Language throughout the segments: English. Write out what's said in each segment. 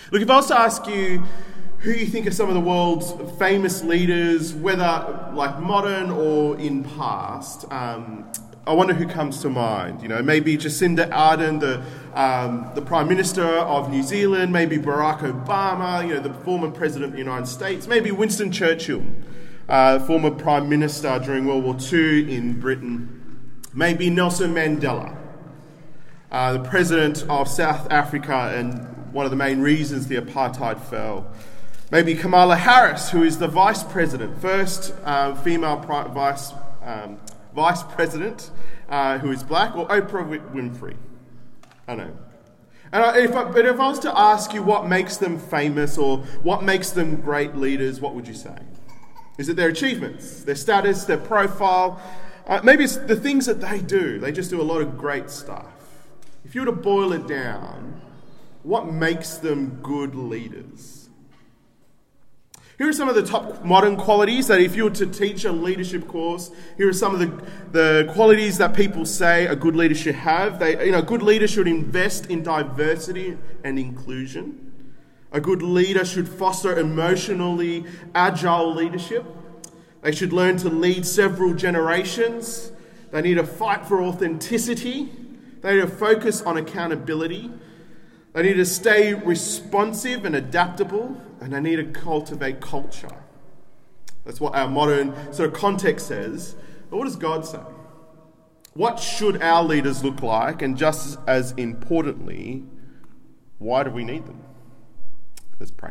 Look, if I was to ask you who you think are some of the world's famous leaders, whether like modern or in past, I wonder who comes to mind. You know, maybe Jacinda Ardern, the Prime Minister of New Zealand, maybe Barack Obama, you know, the former President of the United States, maybe Winston Churchill, former Prime Minister during World War II in Britain, maybe Nelson Mandela, the President of South Africa and one of the main reasons the apartheid fell. Maybe Kamala Harris, who is the Vice President, first female Vice President who is black, or Oprah Winfrey. I don't know. But if I was to ask you what makes them famous or what makes them great leaders, what would you say? Is it their achievements, their status, their profile? Maybe it's the things that they do. They just do a lot of great stuff. If you were to boil it down, what makes them good leaders? Here are some of the top modern qualities that if you were to teach a leadership course, here are some of the qualities that people say a good leader should have. A good leader should invest in diversity and inclusion. A good leader should foster emotionally agile leadership. They should learn to lead several generations. They need to fight for authenticity. They need to focus on accountability. They need to stay responsive and adaptable, and they need to cultivate culture. That's what our modern sort of context says. But what does God say? What should our leaders look like? And just as importantly, why do we need them? Let's pray.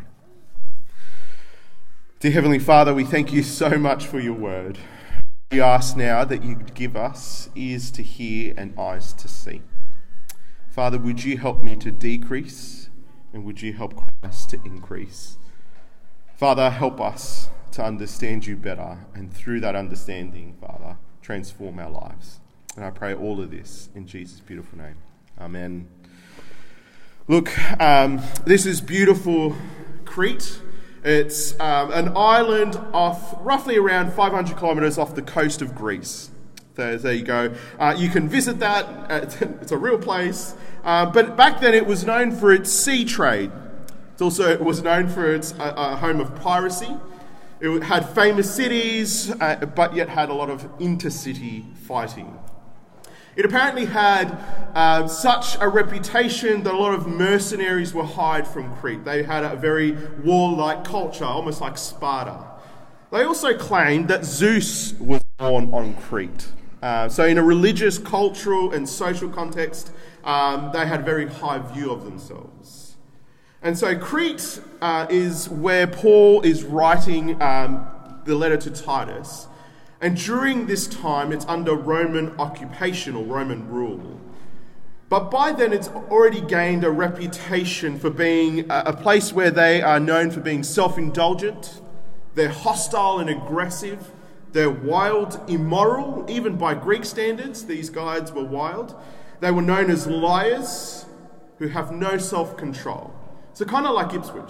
Dear Heavenly Father, we thank you so much for your word. We ask now that you give us ears to hear and eyes to see. Father, would you help me to decrease, and would you help Christ to increase? Father, help us to understand you better, and through that understanding, Father, transform our lives. And I pray all of this in Jesus' beautiful name. Amen. Look, this is beautiful Crete. It's an island off roughly around 500 kilometres off the coast of Greece. So there you go. You can visit that. It's a real place. But back then it was known for its sea trade. It was known for its home of piracy. It had famous cities, but yet had a lot of intercity fighting. It apparently had such a reputation that a lot of mercenaries were hired from Crete. They had a very warlike culture, almost like Sparta. They also claimed that Zeus was born on Crete. So in a religious, cultural and social context, they had a very high view of themselves. And so Crete is where Paul is writing the letter to Titus. And during this time, it's under Roman occupation or Roman rule. But by then, it's already gained a reputation for being a place where they are known for being self-indulgent. They're hostile and aggressive. They're wild, immoral, even by Greek standards, these guys were wild. They were known as liars who have no self-control. So kind of like Ipswich.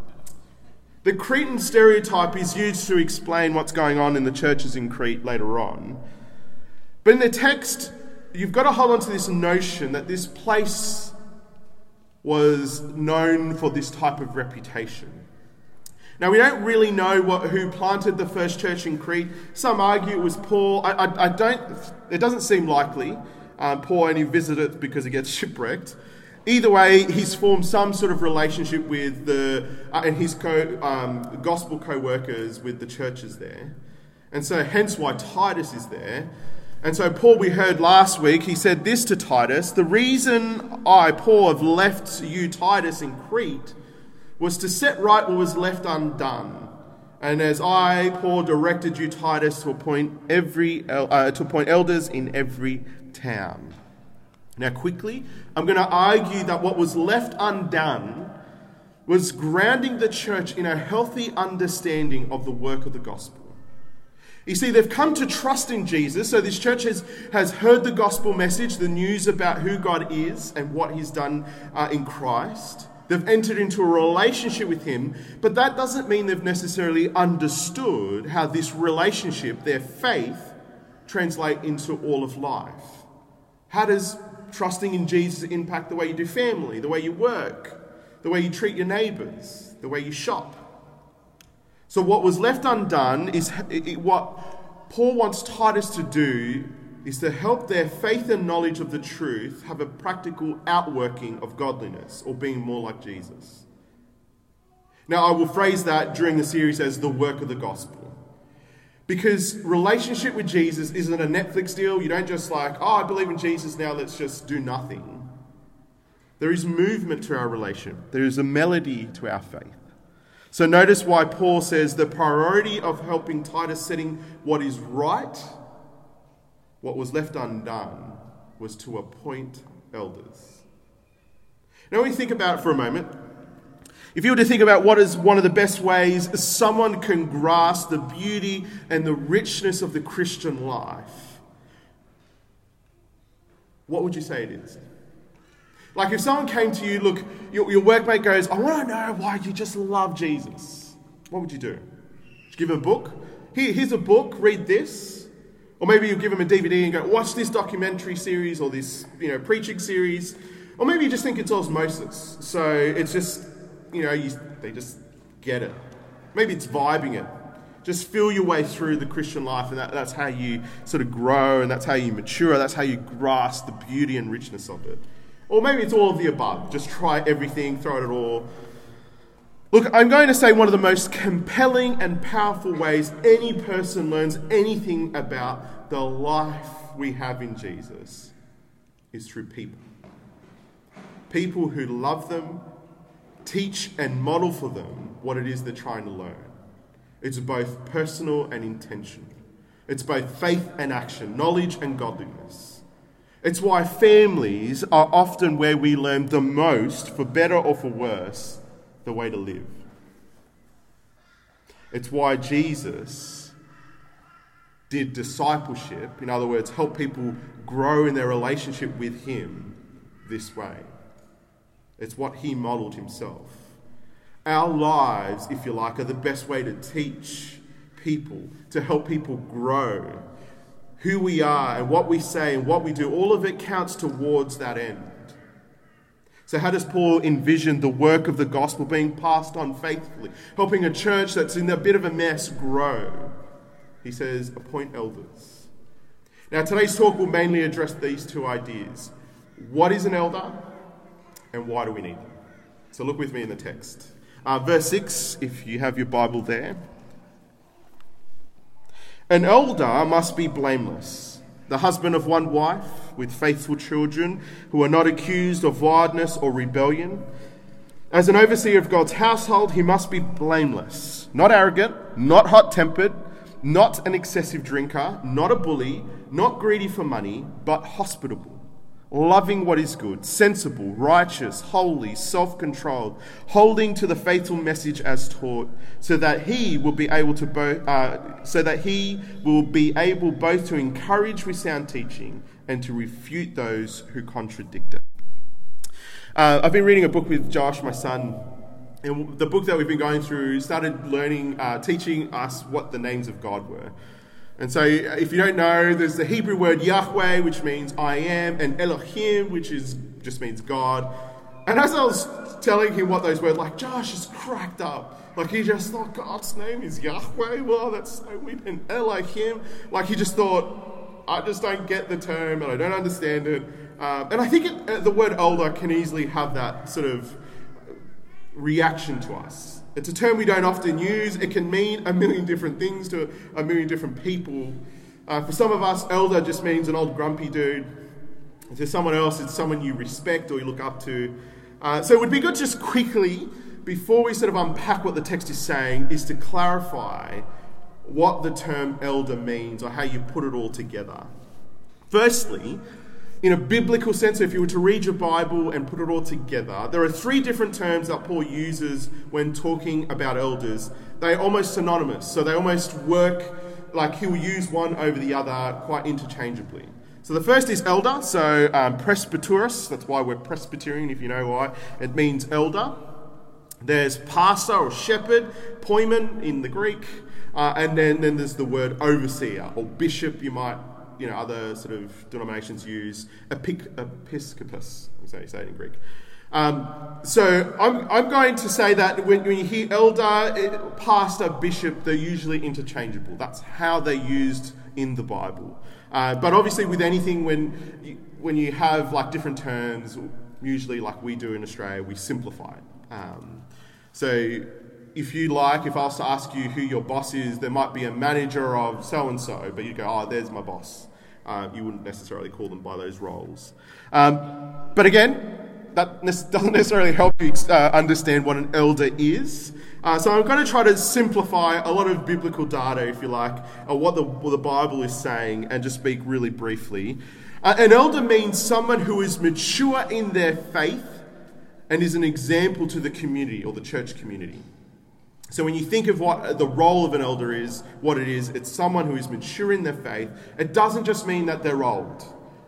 The Cretan stereotype is used to explain what's going on in the churches in Crete later on. But in the text, you've got to hold on to this notion that this place was known for this type of reputation. Now, we don't really know who planted the first church in Crete. Some argue it was Paul. It doesn't seem likely. Paul only visited it because he gets shipwrecked. Either way, he's formed some sort of relationship with his gospel co-workers with the churches there. And so hence why Titus is there. And so Paul, we heard last week, he said this to Titus: the reason I, Paul, have left you, Titus, in Crete was to set right what was left undone. And as I, Paul, directed you, Titus, to appoint elders in every town. Now, quickly, I'm going to argue that what was left undone was grounding the church in a healthy understanding of the work of the gospel. You see, they've come to trust in Jesus, so this church has heard the gospel message, the news about who God is and what he's done in Christ. They've entered into a relationship with him, but that doesn't mean they've necessarily understood how this relationship, their faith, translate into all of life. How does trusting in Jesus impact the way you do family, the way you work, the way you treat your neighbours, the way you shop. So what was left undone is what Paul wants Titus to do is to help their faith and knowledge of the truth have a practical outworking of godliness or being more like Jesus. Now, I will phrase that during the series as the work of the gospel. Because relationship with Jesus isn't a Netflix deal. You don't just I believe in Jesus, now let's just do nothing. There is movement to our relation. There is a melody to our faith. So notice why Paul says the priority of helping Titus setting what is right, what was left undone, was to appoint elders. Now when we think about it for a moment, if you were to think about what is one of the best ways someone can grasp the beauty and the richness of the Christian life, what would you say it is? Like if someone came to you, look, your workmate goes, I want to know why you just love Jesus. What would you do? Would you give him a book? Here's a book, read this. Or maybe you give him a DVD and go, watch this documentary series or this, preaching series. Or maybe you just think it's osmosis. So it's just, they just get it. Maybe it's vibing it. Just feel your way through the Christian life, and that's how you sort of grow, and that's how you mature, that's how you grasp the beauty and richness of it. Or maybe it's all of the above. Just try everything, throw it at all. Look, I'm going to say one of the most compelling and powerful ways any person learns anything about the life we have in Jesus is through people. People who love them, teach and model for them what it is they're trying to learn. It's both personal and intentional. It's both faith and action, knowledge and godliness. It's why families are often where we learn the most, for better or for worse, the way to live. It's why Jesus did discipleship, in other words, help people grow in their relationship with him this way. It's what he modeled himself. Our lives, if you like, are the best way to teach people, to help people grow. Who we are and what we say and what we do, all of it counts towards that end. So how does Paul envision the work of the gospel being passed on faithfully, helping a church that's in a bit of a mess grow? He says, appoint elders. Now today's talk will mainly address these two ideas. What is an elder and why do we need them? So look with me in the text. Verse 6, if you have your Bible there. An elder must be blameless, the husband of one wife, with faithful children who are not accused of wildness or rebellion. As an overseer of God's household, he must be blameless, not arrogant, not hot-tempered, not an excessive drinker, not a bully, not greedy for money, but hospitable, loving what is good, sensible, righteous, holy, self-controlled, holding to the faithful message as taught, so that he will be able both to encourage with sound teaching and to refute those who contradict it. I've been reading a book with Josh, my son, and the book that we've been going through started teaching us what the names of God were. And so if you don't know, there's the Hebrew word Yahweh, which means I am, and Elohim, which just means God. And as I was telling him what those were, Josh is cracked up. He just thought God's name is Yahweh. Well, that's so weird. And Elohim, he just thought, I just don't get the term and I don't understand it. And I think the word elder can easily have that sort of reaction to us. It's a term we don't often use. It can mean a million different things to a million different people. For some of us, elder just means an old grumpy dude. To someone else, it's someone you respect or you look up to. So it would be good just quickly, before we sort of unpack what the text is saying, is to clarify what the term elder means or how you put it all together. Firstly, in a biblical sense, if you were to read your Bible and put it all together, there are three different terms that Paul uses when talking about elders. They're almost synonymous, so they almost work like he'll use one over the other quite interchangeably. So the first is elder, so presbyteros, that's why we're Presbyterian, if you know why. It means elder. There's pastor or shepherd, poimen in the Greek, and then there's the word overseer or bishop, you might, other sort of denominations use episkopos, so you say it in Greek. So I'm going to say that when you hear elder, pastor, bishop, they're usually interchangeable. That's how they're used in the Bible. But obviously with anything, when you have like different terms, usually like we do in Australia, we simplify it. So if I was to ask you who your boss is, there might be a manager of so-and-so, but you go, oh, there's my boss. You wouldn't necessarily call them by those roles. But again, that doesn't necessarily help you understand what an elder is. So I'm going to try to simplify a lot of biblical data, if you like, what the Bible is saying, and just speak really briefly. An elder means someone who is mature in their faith and is an example to the community or the church community. So when you think of what the role of an elder is, what it is, it's someone who is mature in their faith. It doesn't just mean that they're old.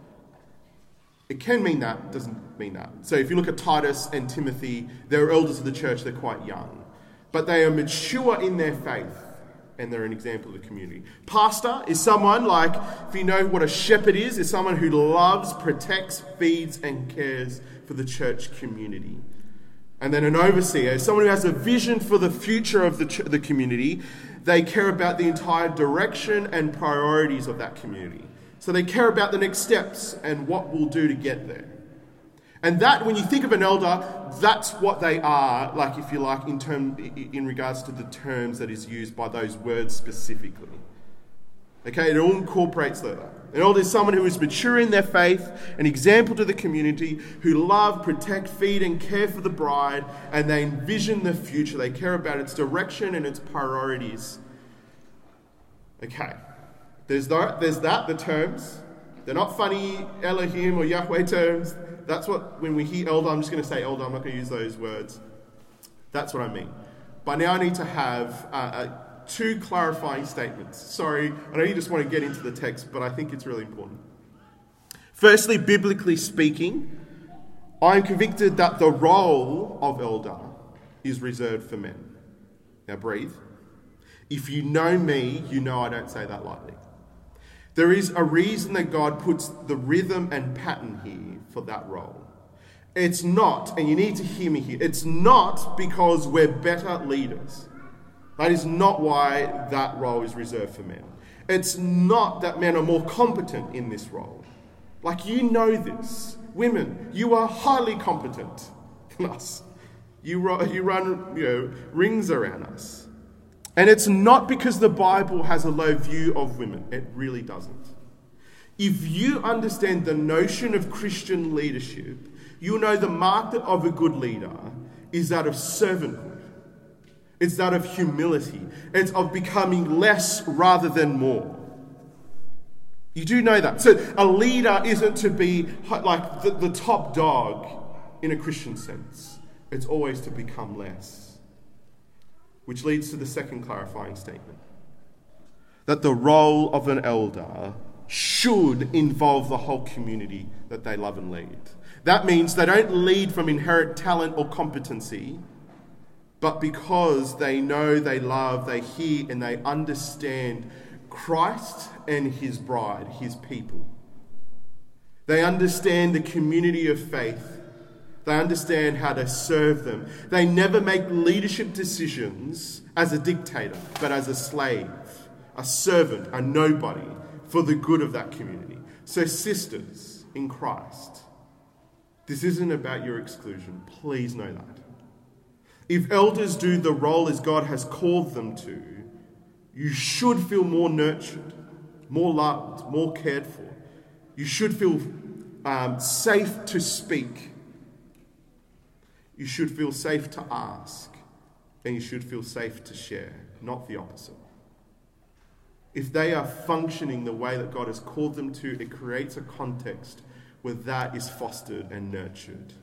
It can mean that, it doesn't mean that. So if you look at Titus and Timothy, they're elders of the church, they're quite young. But they are mature in their faith, and they're an example of the community. Pastor is someone, like, if you know what a shepherd is someone who loves, protects, feeds, and cares for the church community. And then an overseer is someone who has a vision for the future of the community. They care about the entire direction and priorities of that community. So they care about the next steps and what we'll do to get there. And that, when you think of an elder, that's what they are, like, if you like, in regards to the terms that is used by those words specifically. Okay, it all incorporates that. An elder is someone who is mature in their faith, an example to the community, who love, protect, feed, and care for the bride, and they envision the future. They care about its direction and its priorities. Okay, there's the terms. They're not funny Elohim or Yahweh terms. That's what, when we hear elder, I'm just going to say elder, I'm not going to use those words. That's what I mean. But now I need to have two clarifying statements. Sorry, I know you just want to get into the text, but I think it's really important. Firstly, biblically speaking, I am convicted that the role of elder is reserved for men. Now breathe. If you know me, you know I don't say that lightly. There is a reason that God puts the rhythm and pattern here for that role. It's not, and you need to hear me here, it's not because we're better leaders. That is not why that role is reserved for men. It's not that men are more competent in this role. Like, you know this. Women, you are highly competent than us. You run rings around us. And it's not because the Bible has a low view of women. It really doesn't. If you understand the notion of Christian leadership, you'll know the mark of a good leader is that of servanthood. It's that of humility. It's of becoming less rather than more. You do know that. So a leader isn't to be like the top dog in a Christian sense. It's always to become less. Which leads to the second clarifying statement. That the role of an elder should involve the whole community that they love and lead. That means they don't lead from inherent talent or competency, but because they know, they love, they hear, and they understand Christ and his bride, his people. They understand the community of faith. They understand how to serve them. They never make leadership decisions as a dictator, but as a slave, a servant, a nobody, for the good of that community. So sisters in Christ, this isn't about your exclusion. Please know that. If elders do the role as God has called them to, you should feel more nurtured, more loved, more cared for. You should feel safe to speak. You should feel safe to ask, and you should feel safe to share, not the opposite. If they are functioning the way that God has called them to, it creates a context where that is fostered and nurtured.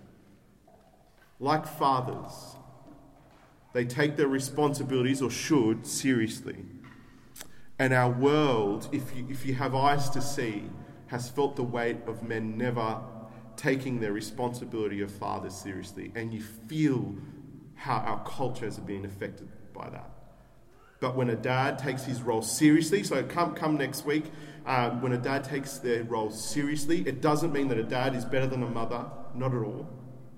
Like fathers, they take their responsibilities, or should, seriously. And our world, if you have eyes to see, has felt the weight of men never taking their responsibility of fathers seriously, and you feel how our cultures are being affected by that. But when a dad takes his role seriously, so come next week, when a dad takes their role seriously, it doesn't mean that a dad is better than a mother, not at all.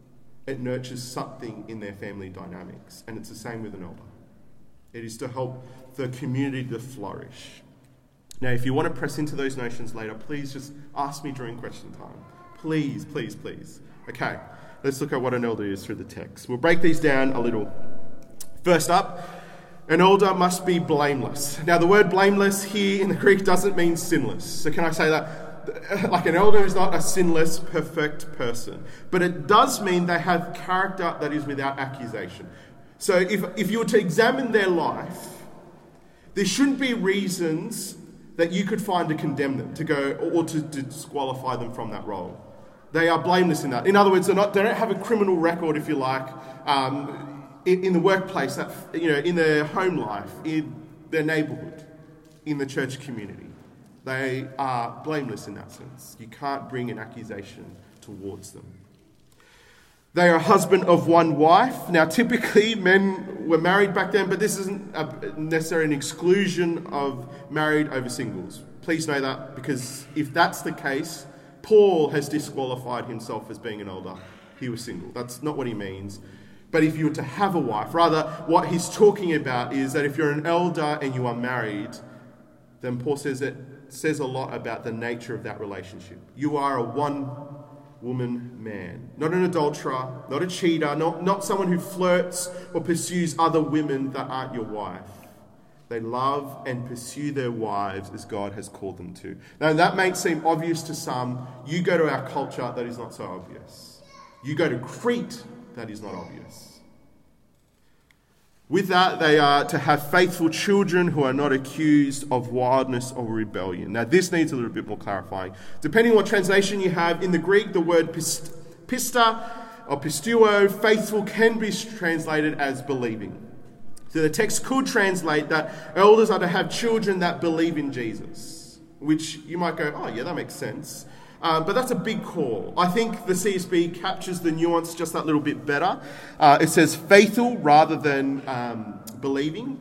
it nurtures something in their family dynamics. And it's the same with an elder. It is to help the community to flourish. Now, if you want to press into those notions later, please just ask me during question time. Please, please, please. Okay, let's look at what an elder is through the text. We'll break these down a little. First up, an elder must be blameless. Now, the word blameless here in the Greek doesn't mean sinless. So can I say that? Like, an elder is not a sinless, perfect person. But it does mean they have character that is without accusation. So if you were to examine their life, there shouldn't be reasons that you could find to condemn them, to go, or to disqualify them from that role. They are blameless in that. In other words, they don't have a criminal record, if you like, in the workplace, in their home life, in their neighbourhood, in the church community. They are blameless in that sense. You can't bring an accusation towards them. They are a husband of one wife. Now, typically, men were married back then, but this isn't necessarily an exclusion of married over singles. Please know that, because if that's the case, Paul has disqualified himself as being an elder. He was single. That's not what he means. But if you were to have a wife, rather, what he's talking about is that if you're an elder and you are married, then Paul says it says a lot about the nature of that relationship. You are a one-woman man, not an adulterer, not a cheater, not someone who flirts or pursues other women that aren't your wife. They love and pursue their wives as God has called them to. Now, that may seem obvious to some. You go to our culture, that is not so obvious. You go to Crete, that is not obvious. With that, they are to have faithful children who are not accused of wildness or rebellion. Now, this needs a little bit more clarifying. Depending on what translation you have, in the Greek, the word pista or pistuo, faithful, can be translated as believing. So the text could translate that elders are to have children that believe in Jesus, which you might go, oh yeah, that makes sense. But that's a big call. I think the CSB captures the nuance just that little bit better. It says faithful rather than believing.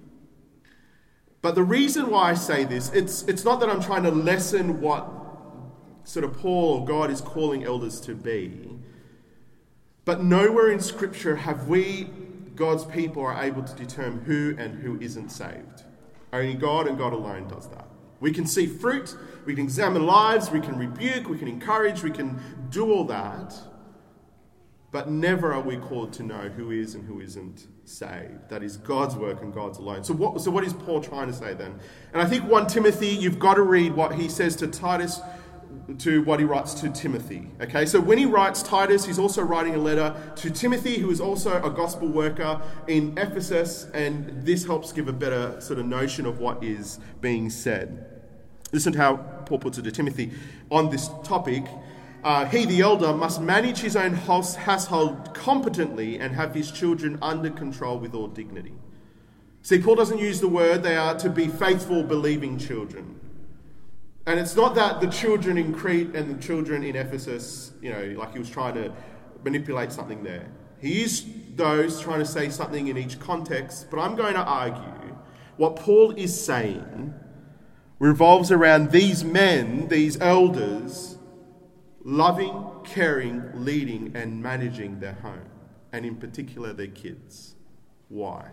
But the reason why I say this, it's not that I'm trying to lessen what sort of Paul or God is calling elders to be. But nowhere in Scripture have we, God's people, are able to determine who and who isn't saved. Only God and God alone does that. We can see fruit, we can examine lives, we can rebuke, we can encourage, we can do all that. But never are we called to know who is and who isn't saved. That is God's work and God's alone. So what is Paul trying to say then? And I think 1 Timothy, you've got to read what he says to Titus, to what he writes to Timothy. Okay, so when he writes Titus, he's also writing a letter to Timothy, who is also a gospel worker in Ephesus, and this helps give a better sort of notion of what is being said. Listen to how Paul puts it to Timothy on this topic. He, the elder, must manage his own household competently and have his children under control with all dignity. See, Paul doesn't use the word, they are to be faithful, believing children. And it's not that the children in Crete and the children in Ephesus, like he was trying to manipulate something there. He used those trying to say something in each context, but I'm going to argue what Paul is saying revolves around these men, these elders, loving, caring, leading, and managing their home, and in particular their kids. Why?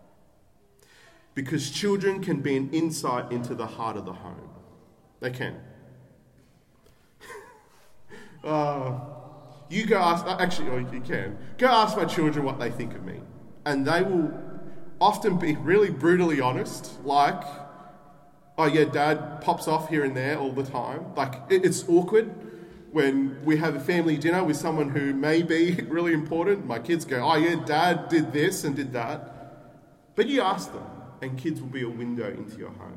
Because children can be an insight into the heart of the home. They can. You go ask, you can. Go ask my children what they think of me. And they will often be really brutally honest, like, oh yeah, Dad pops off here and there all the time. Like, it's awkward when we have a family dinner with someone who may be really important. My kids go, oh yeah, Dad did this and did that. But you ask them, and kids will be a window into your home.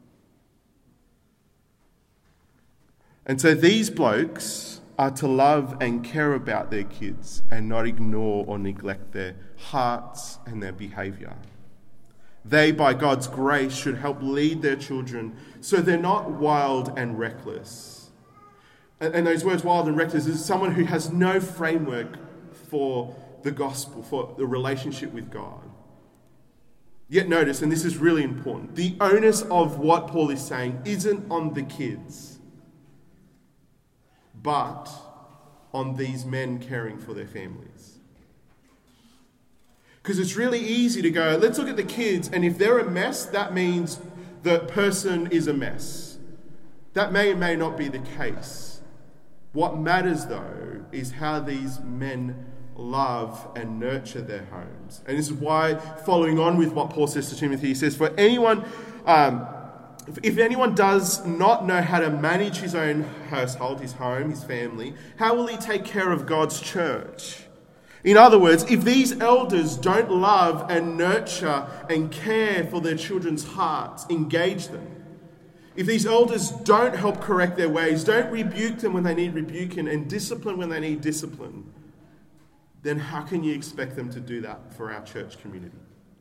And so these blokes are to love and care about their kids and not ignore or neglect their hearts and their behaviour. They, by God's grace, should help lead their children so they're not wild and reckless. And those words, wild and reckless, is someone who has no framework for the gospel, for the relationship with God. Yet notice, and this is really important, the onus of what Paul is saying isn't on the kids, but on these men caring for their families? Because it's really easy to go, let's look at the kids, and if they're a mess, that means the person is a mess. That may or may not be the case. What matters, though, is how these men love and nurture their homes. And this is why, following on with what Paul says to Timothy, he says, for anyone, if anyone does not know how to manage his own household, his home, his family, how will he take care of God's church? In other words, if these elders don't love and nurture and care for their children's hearts, engage them. If these elders don't help correct their ways, don't rebuke them when they need rebuking and discipline when they need discipline, then how can you expect them to do that for our church community?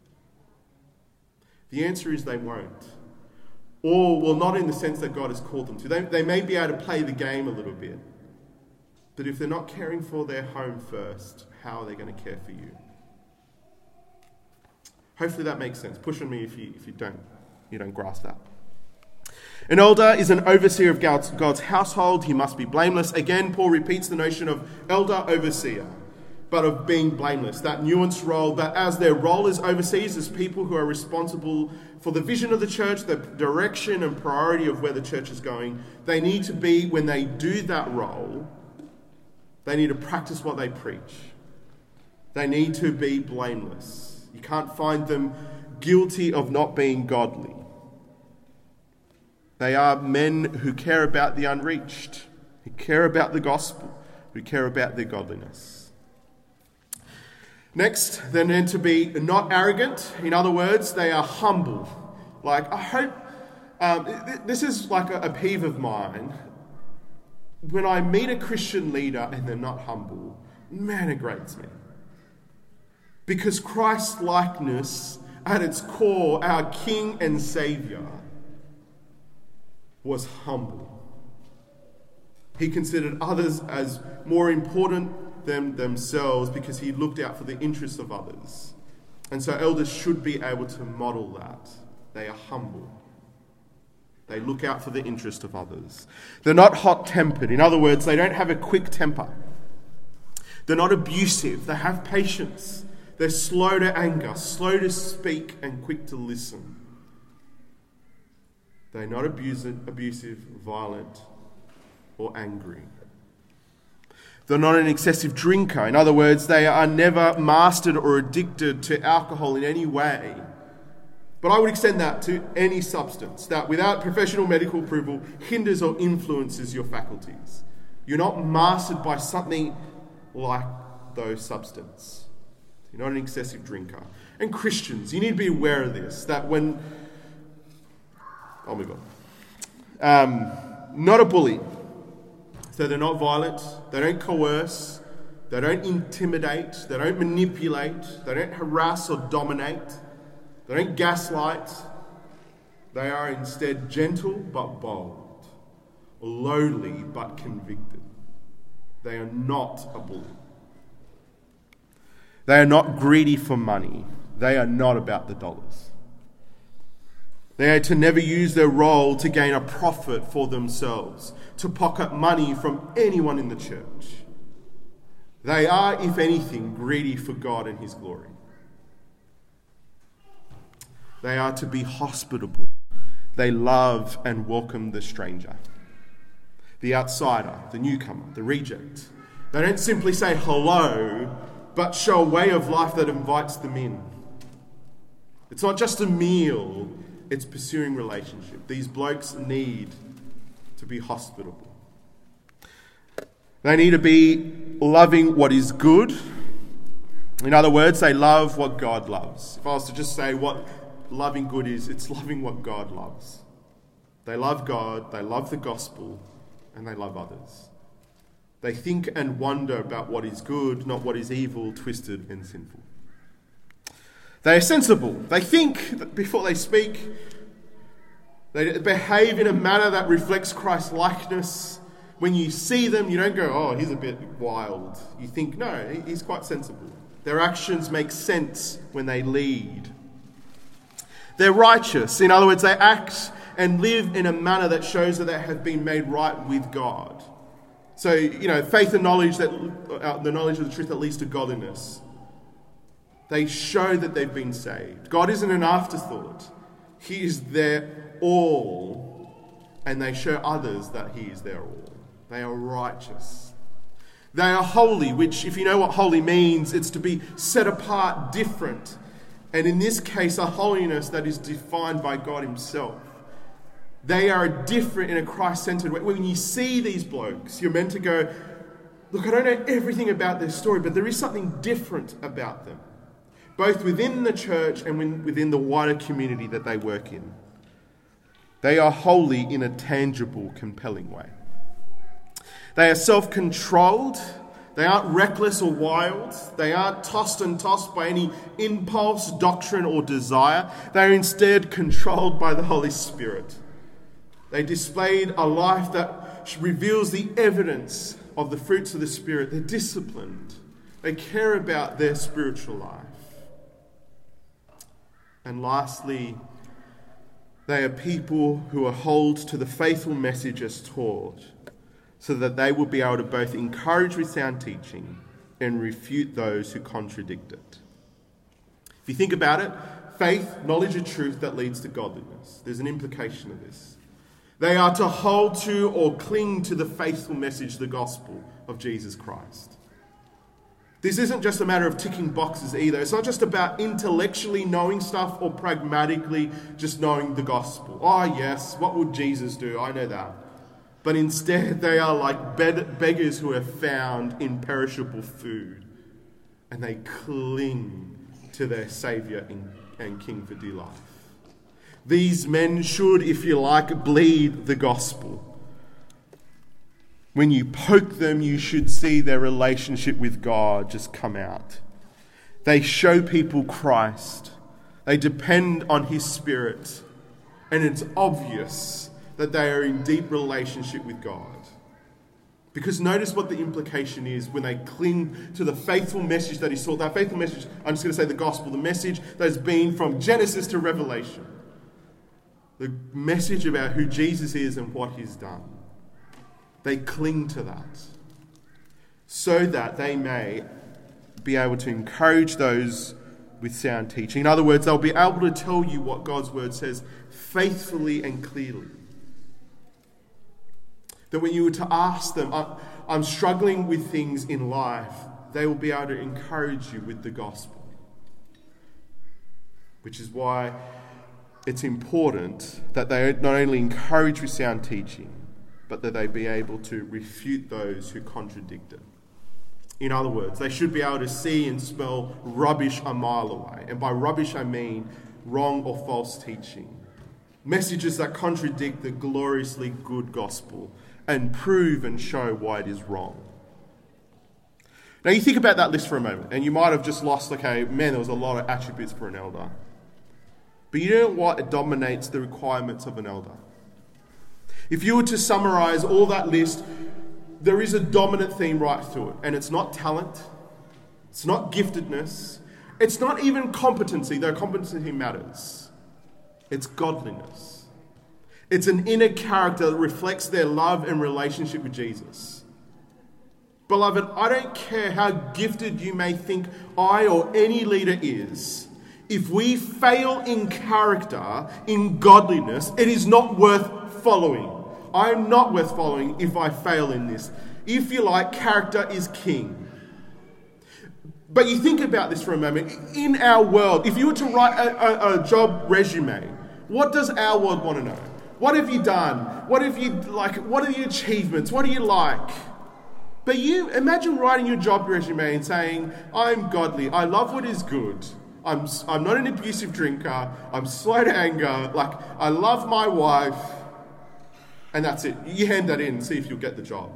The answer is they won't. Or, well, not in the sense that God has called them to. They may be able to play the game a little bit. But if they're not caring for their home first, how are they going to care for you? Hopefully that makes sense. Push on me if you don't grasp that. An elder is an overseer of God's household. He must be blameless. Again, Paul repeats the notion of elder overseer, but of being blameless. That nuanced role, that as their role as overseers, as people who are responsible for the vision of the church, the direction and priority of where the church is going, they need to be, when they do that role, they need to practice what they preach. They need to be blameless. You can't find them guilty of not being godly. They are men who care about the unreached, who care about the gospel, who care about their godliness. Next, they're meant to be not arrogant. In other words, they are humble. Like, I hope, this is like a peeve of mine. When I meet a Christian leader and they're not humble, man, it grates me. Because Christ-likeness, at its core, our King and Saviour, was humble. He considered others as more important than themselves because he looked out for the interests of others. And so elders should be able to model that. They are humble. They look out for the interest of others. They're not hot-tempered. In other words, they don't have a quick temper. They're not abusive. They have patience. They're slow to anger, slow to speak, and quick to listen. They're not abusive, violent, or angry. They're not an excessive drinker. In other words, they are never mastered or addicted to alcohol in any way. But I would extend that to any substance that, without professional medical approval, hinders or influences your faculties. You're not mastered by something like those substances. You're not an excessive drinker. And Christians, you need to be aware of this, that when... I'll move on. Not a bully. So they're not violent, they don't coerce, they don't intimidate, they don't manipulate, they don't harass or dominate, they don't gaslight. They are instead gentle but bold, lowly but convicted. They are not a bully. They are not greedy for money. They are not about the dollars. They are to never use their role to gain a profit for themselves, to pocket money from anyone in the church. They are, if anything, greedy for God and his glory. They are to be hospitable. They love and welcome the stranger, the outsider, the newcomer, the reject. They don't simply say hello, but show a way of life that invites them in. It's not just a meal, it's pursuing relationship. These blokes need to be hospitable. They need to be loving what is good. In other words, they love what God loves. If I was to just say what loving good is, it's loving what God loves. They love God, they love the gospel, and they love others. They think and wonder about what is good, not what is evil, twisted, and sinful. They are sensible. They think before they speak. They behave in a manner that reflects Christ's likeness. When you see them, you don't go, oh, he's a bit wild. You think, no, he's quite sensible. Their actions make sense when they lead. They're righteous. In other words, they act and live in a manner that shows that they have been made right with God. So, faith and knowledge, the knowledge of the truth that leads to godliness. They show that they've been saved. God isn't an afterthought. He is their all. And they show others that He is their all. They are righteous. They are holy, which, if you know what holy means, it's to be set apart, different. And in this case, a holiness that is defined by God Himself. They are different in a Christ-centered way. When you see these blokes, you're meant to go, look, I don't know everything about their story, but there is something different about them, both within the church and within the wider community that they work in. They are holy in a tangible, compelling way. They are self-controlled. They aren't reckless or wild. They aren't tossed and tossed by any impulse, doctrine, or desire. They are instead controlled by the Holy Spirit. They displayed a life that reveals the evidence of the fruits of the Spirit. They're disciplined. They care about their spiritual life. And lastly, they are people who are hold to the faithful message as taught, so that they will be able to both encourage with sound teaching and refute those who contradict it. If you think about it, faith, knowledge of truth that leads to godliness. There's an implication of this. They are to hold to or cling to the faithful message, the gospel of Jesus Christ. This isn't just a matter of ticking boxes either. It's not just about intellectually knowing stuff or pragmatically just knowing the gospel. Oh yes, what would Jesus do? I know that. But instead they are like beggars who are found in perishable food, and they cling to their Saviour and King for dear life. These men should, if you like, bleed the gospel. When you poke them, you should see their relationship with God just come out. They show people Christ. They depend on His Spirit. And it's obvious that they are in deep relationship with God. Because notice what the implication is when they cling to the faithful message that He taught. That faithful message, I'm just going to say the gospel, the message that has been from Genesis to Revelation. The message about who Jesus is and what He's done. They cling to that so that they may be able to encourage those with sound teaching. In other words, they'll be able to tell you what God's word says faithfully and clearly. That when you were to ask them, I'm struggling with things in life, they will be able to encourage you with the gospel. Which is why it's important that they not only encourage with sound teaching, but that they be able to refute those who contradict it. In other words, they should be able to see and smell rubbish a mile away. And by rubbish I mean wrong or false teaching. Messages that contradict the gloriously good gospel and prove and show why it is wrong. Now you think about that list for a moment, and you might have just lost, there was a lot of attributes for an elder. But you know what? It dominates the requirements of an elder. If you were to summarize all that list, there is a dominant theme right through it. And it's not talent. It's not giftedness. It's not even competency, though competency matters. It's godliness. It's an inner character that reflects their love and relationship with Jesus. Beloved, I don't care how gifted you may think I or any leader is. If we fail in character, in godliness, it is not worth following. I am not worth following if I fail in this. If you like, character is king. But you think about this for a moment. In our world, if you were to write a job resume, what does our world want to know? What have you done? What have you what are your achievements? What do you like? But you imagine writing your job resume and saying, I'm godly, I love what is good. I'm not an abusive drinker. I'm slow to anger. I love my wife. And that's it. You hand that in and see if you'll get the job.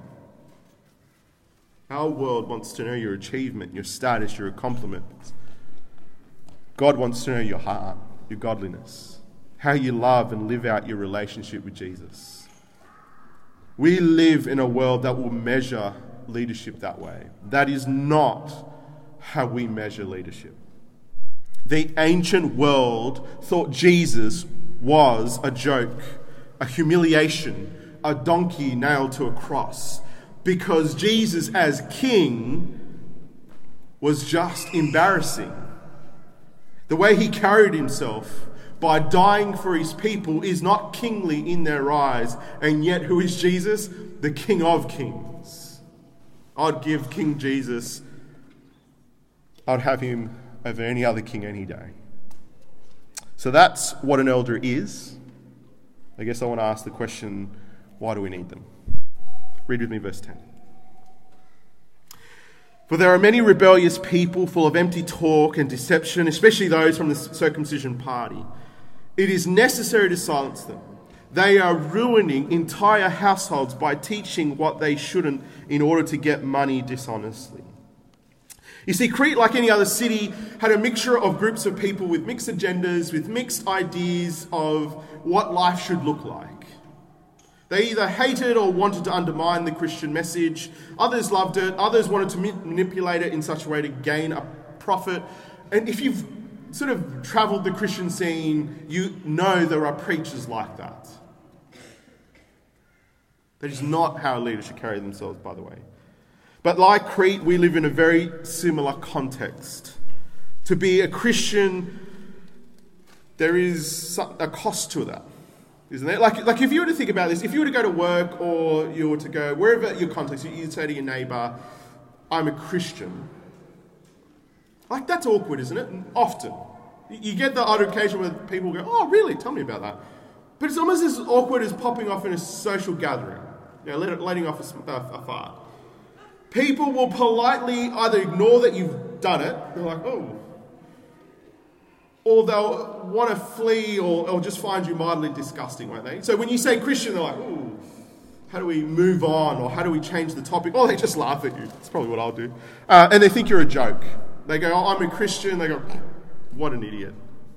Our world wants to know your achievement, your status, your accomplishments. God wants to know your heart, your godliness, how you love and live out your relationship with Jesus. We live in a world that will measure leadership that way. That is not how we measure leadership. The ancient world thought Jesus was a joke, a humiliation, a donkey nailed to a cross. because Jesus as king was just embarrassing. The way he carried himself by dying for his people is not kingly in their eyes. And yet, who is Jesus? The King of Kings. I'd give King Jesus, I'd have him over any other king any day. So that's what an elder is. I guess I want to ask the question, why do we need them? Read with me verse 10. For there are many rebellious people full of empty talk and deception, especially those from the circumcision party. It is necessary to silence them. They are ruining entire households by teaching what they shouldn't in order to get money dishonestly. You see, Crete, like any other city, had a mixture of groups of people with mixed agendas, with mixed ideas of what life should look like. They either hated or wanted to undermine the Christian message. Others loved it. Others wanted to manipulate it in such a way to gain a profit. And if you've sort of travelled the Christian scene, you know there are preachers like that. That is not how leaders should carry themselves, by the way. But like Crete, we live in a very similar context. To be a Christian, there is a cost to that, isn't there? Like if you were to think about this, if you were to go to work or you were to go wherever your context, you'd say to your neighbour, I'm a Christian. Like that's awkward, isn't it? Often. You get the odd occasion where people go, oh really, tell me about that. But it's almost as awkward as popping off in a social gathering, letting off a fart. People will politely either ignore that you've done it, they're like, oh, or they'll want to flee or just find you mildly disgusting, won't they? So when you say Christian, they're like, oh, how do we move on, or how do we change the topic? Or they just laugh at you. That's probably what I'll do. And they think you're a joke. They go, oh, I'm a Christian. They go, what an idiot.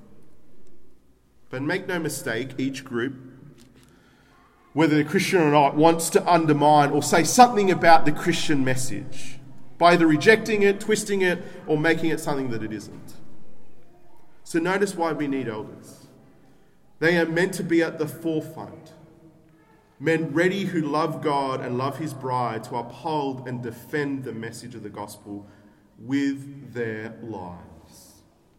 But make no mistake, each group, whether they're Christian or not, wants to undermine or say something about the Christian message by either rejecting it, twisting it, or making it something that it isn't. So notice why we need elders. They are meant to be at the forefront. Men ready who love God and love his bride to uphold and defend the message of the gospel with their lives.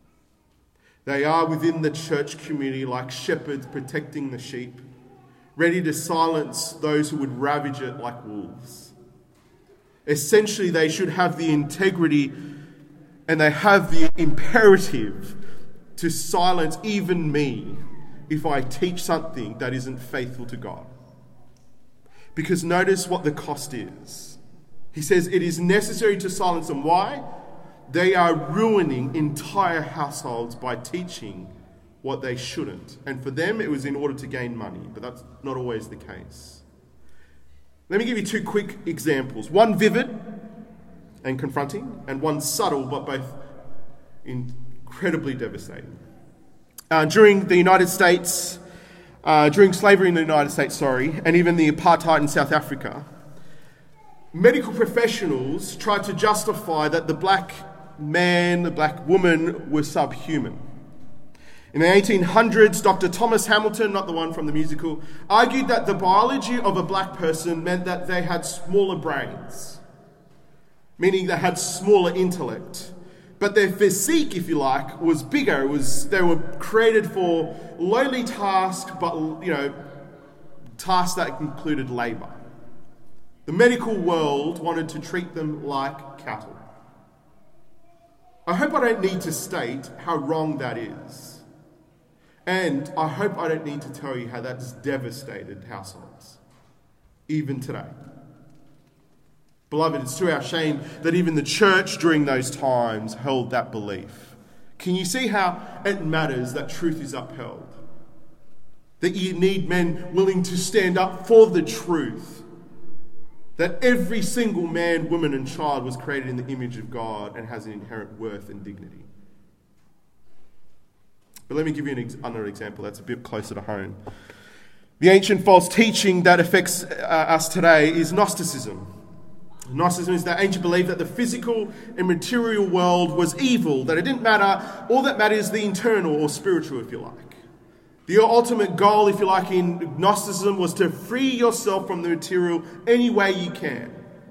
They are within the church community like shepherds protecting the sheep, ready to silence those who would ravage it like wolves. Essentially, they should have the integrity and they have the imperative to silence even me if I teach something that isn't faithful to God. Because notice what the cost is. He says it is necessary to silence them. Why? They are ruining entire households by teaching what they shouldn't. And for them, it was in order to gain money, but that's not always the case. Let me give you two quick examples. One vivid and confronting, and one subtle, but both incredibly devastating. During the United States, during slavery in the United States, and even the apartheid in South Africa, medical professionals tried to justify that the black man, the black woman were subhuman. In the 1800s, Dr. Thomas Hamilton, not the one from the musical, argued that the biology of a black person meant that they had smaller brains, meaning they had smaller intellect. But their physique, if you like, was bigger. They were created for lowly tasks, but tasks that included labour. The medical world wanted to treat them like cattle. I hope I don't need to state how wrong that is. And I hope I don't need to tell you how that's devastated households, even today. Beloved, it's to our shame that even the church during those times held that belief. Can you see how it matters that truth is upheld? That you need men willing to stand up for the truth. That every single man, woman and child was created in the image of God and has an inherent worth and dignity. But let me give you another example that's a bit closer to home. The ancient false teaching that affects us today is Gnosticism. Gnosticism is that ancient belief that the physical and material world was evil, that it didn't matter. All that matters is the internal or spiritual, if you like. The ultimate goal, if you like, in Gnosticism was to free yourself from the material any way you can.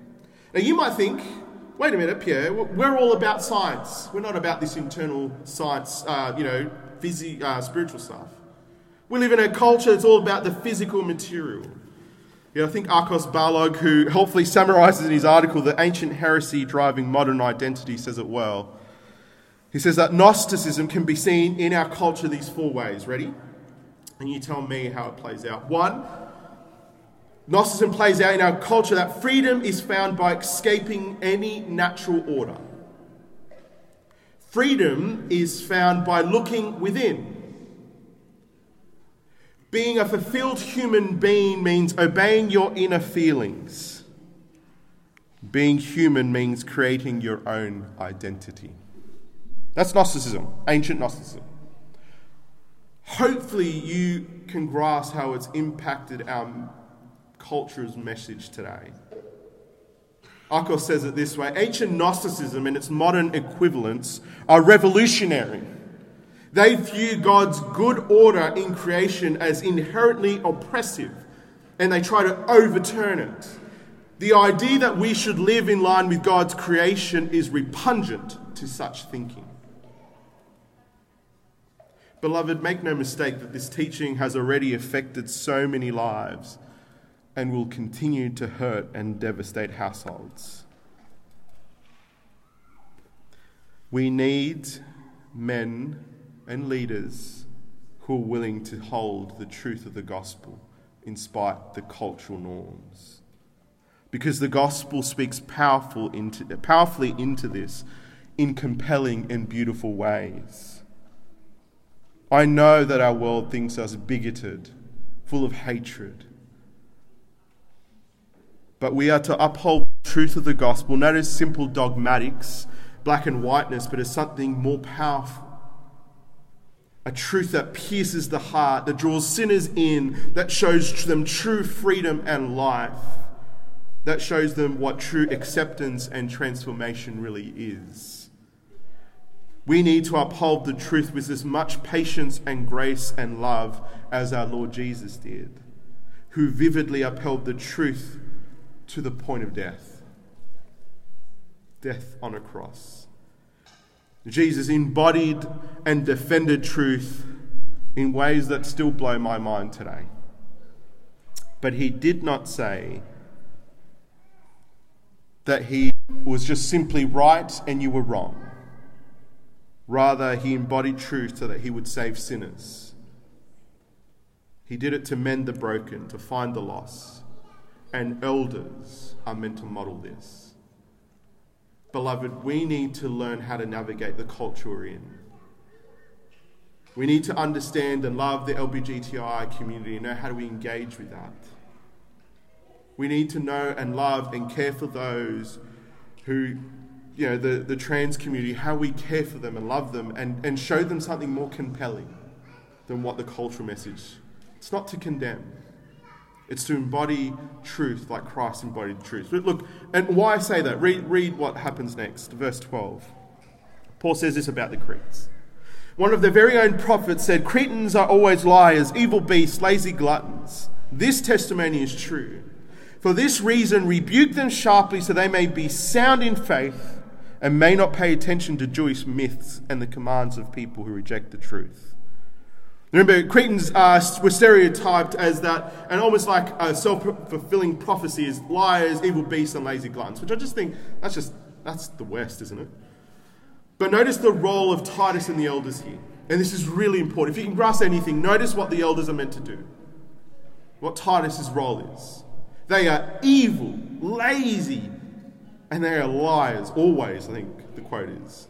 Now you might think, wait a minute, Pierre, we're all about science. We're not about this internal science, spiritual stuff. We live in a culture that's all about the physical material. I think Akos Barlog, who helpfully summarizes in his article The Ancient Heresy Driving Modern Identity, says it well. He says that Gnosticism can be seen in our culture these 4 ways. Ready? And you tell me how it plays out. 1, Gnosticism plays out in our culture that freedom is found by escaping any natural order. Freedom is found by looking within. Being a fulfilled human being means obeying your inner feelings. Being human means creating your own identity. That's Gnosticism, ancient Gnosticism. Hopefully you can grasp how it's impacted our culture's message today. Akos says it this way: ancient Gnosticism and its modern equivalents are revolutionary. They view God's good order in creation as inherently oppressive, and they try to overturn it. The idea that we should live in line with God's creation is repugnant to such thinking. Beloved, make no mistake that this teaching has already affected so many lives and will continue to hurt and devastate households. We need men and leaders who are willing to hold the truth of the gospel in spite of the cultural norms. Because the gospel speaks powerfully into this in compelling and beautiful ways. I know that our world thinks us bigoted, full of hatred. But we are to uphold the truth of the gospel, not as simple dogmatics, black and whiteness, but as something more powerful. A truth that pierces the heart, that draws sinners in, that shows them true freedom and life, that shows them what true acceptance and transformation really is. We need to uphold the truth with as much patience and grace and love as our Lord Jesus did, who vividly upheld the truth to the point of death. Death on a cross. Jesus embodied and defended truth in ways that still blow my mind today. But he did not say that he was just simply right and you were wrong. Rather, he embodied truth so that he would save sinners. He did it to mend the broken, to find the lost. And elders are meant to model this. Beloved, we need to learn how to navigate the culture we're in. We need to understand and love the LGBTI community and know how do we engage with that. We need to know and love and care for those who, the trans community, how we care for them and love them and show them something more compelling than what the cultural message. It's not to condemn. It's to embody truth like Christ embodied truth. Look, and why I say that? Read what happens next, verse 12. Paul says this about the Cretans. One of their very own prophets said, "Cretans are always liars, evil beasts, lazy gluttons. This testimony is true. For this reason, rebuke them sharply so they may be sound in faith and may not pay attention to Jewish myths and the commands of people who reject the truth." Remember, Cretans were stereotyped as that, and almost like a self-fulfilling prophecy as liars, evil beasts, and lazy gluttons, which I just think, that's the West, isn't it? But notice the role of Titus and the elders here. And this is really important. If you can grasp anything, notice what the elders are meant to do. What Titus's role is. They are evil, lazy, and they are liars, always, I think the quote is.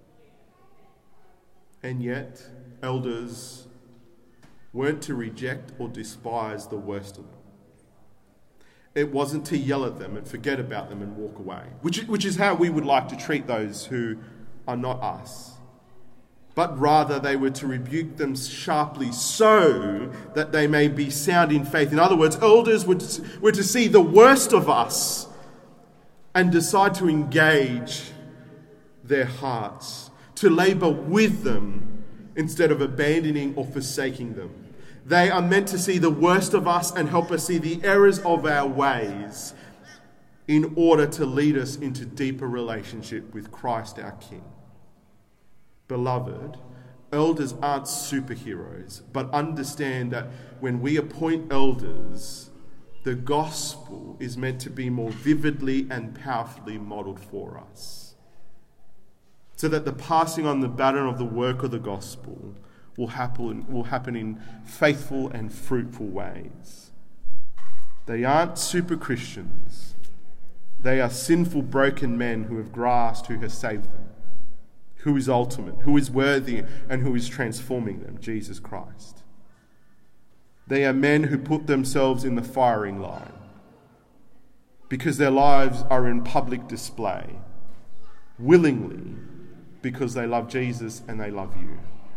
And yet, elders weren't to reject or despise the worst of them. It wasn't to yell at them and forget about them and walk away, which is how we would like to treat those who are not us. But rather they were to rebuke them sharply so that they may be sound in faith. In other words, elders were to see the worst of us and decide to engage their hearts, to labour with them instead of abandoning or forsaking them. They are meant to see the worst of us and help us see the errors of our ways in order to lead us into deeper relationship with Christ our King. Beloved, elders aren't superheroes, but understand that when we appoint elders, the gospel is meant to be more vividly and powerfully modelled for us, so that the passing on the baton of the work of the gospel will happen in faithful and fruitful ways. They aren't super Christians. They are sinful, broken men who have grasped who has saved them, who is ultimate, who is worthy, and who is transforming them, Jesus Christ. They are men who put themselves in the firing line because their lives are in public display, willingly, because they love Jesus and they love you.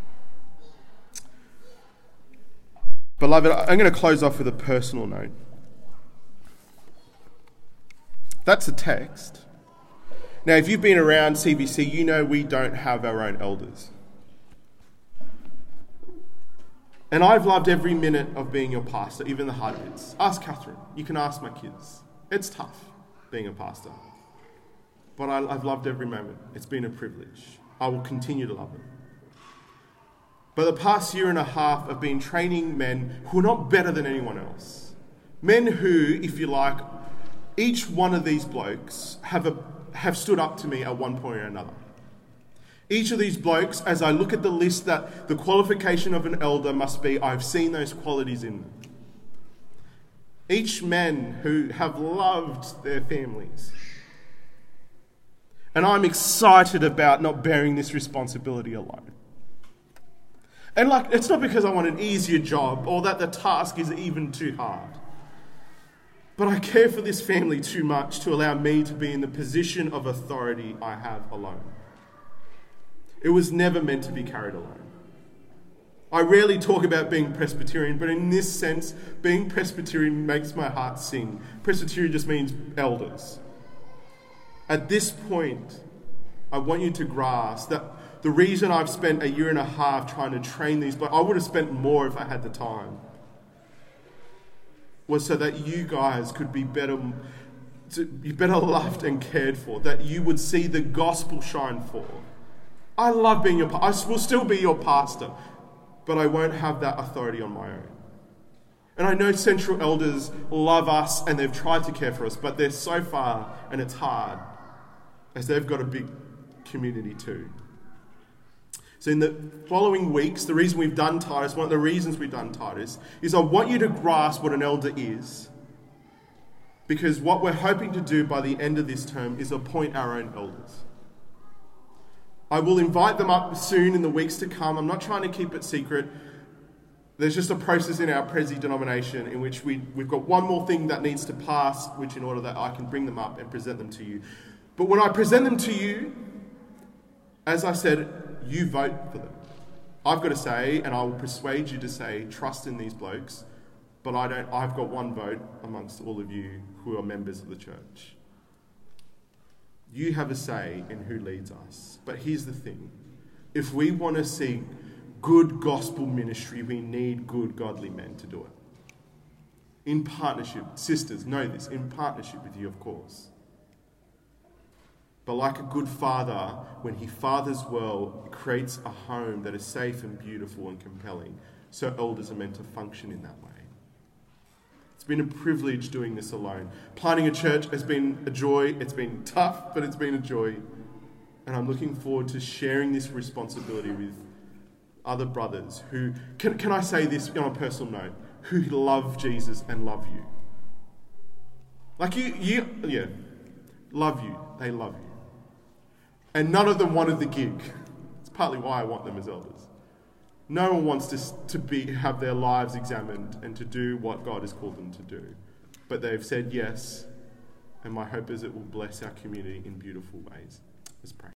Beloved, I'm going to close off with a personal note. That's a text. Now, if you've been around CBC, you know we don't have our own elders. And I've loved every minute of being your pastor, even the hard bits. Ask Catherine. You can ask my kids. It's tough being a pastor. But I've loved every moment. It's been a privilege. I will continue to love it. But the past year and a half, I've been training men who are not better than anyone else. Men who, if you like, each one of these blokes have stood up to me at one point or another. Each of these blokes, as I look at the list that the qualification of an elder must be, I've seen those qualities in them. Each men who have loved their families. And I'm excited about not bearing this responsibility alone. And it's not because I want an easier job or that the task is even too hard. But I care for this family too much to allow me to be in the position of authority I have alone. It was never meant to be carried alone. I rarely talk about being Presbyterian, but in this sense, being Presbyterian makes my heart sing. Presbyterian just means elders. At this point, I want you to grasp that the reason I've spent a year and a half trying to train these, but I would have spent more if I had the time, was so that you guys could be better loved and cared for, that you would see the gospel shine forth. I love being your pastor. I will still be your pastor, but I won't have that authority on my own. And I know Central elders love us and they've tried to care for us, but they're so far and it's hard as they've got a big community too. So in the following weeks, the reason we've done Titus, one of the reasons we've done Titus, is I want you to grasp what an elder is. Because what we're hoping to do by the end of this term is appoint our own elders. I will invite them up soon in the weeks to come. I'm not trying to keep it secret. There's just a process in our Prezi denomination in which we've got one more thing that needs to pass, which in order that I can bring them up and present them to you. But when I present them to you, as I said, you vote for them. I've got to say, and I will persuade you to say, trust in these blokes, but I've got one vote amongst all of you who are members of the church. You have a say in who leads us. But here's the thing. If we want to see good gospel ministry, we need good godly men to do it. In partnership. Sisters, know this. In partnership with you, of course. But like a good father, when he fathers well, he creates a home that is safe and beautiful and compelling. So elders are meant to function in that way. It's been a privilege doing this alone. Planting a church has been a joy. It's been tough, but it's been a joy. And I'm looking forward to sharing this responsibility with other brothers who, can I say this on a personal note, who love Jesus and love you. Like love you. They love you. And none of them wanted the gig. It's partly why I want them as elders. No one wants to have their lives examined and to do what God has called them to do. But they've said yes, and my hope is it will bless our community in beautiful ways. Let's pray.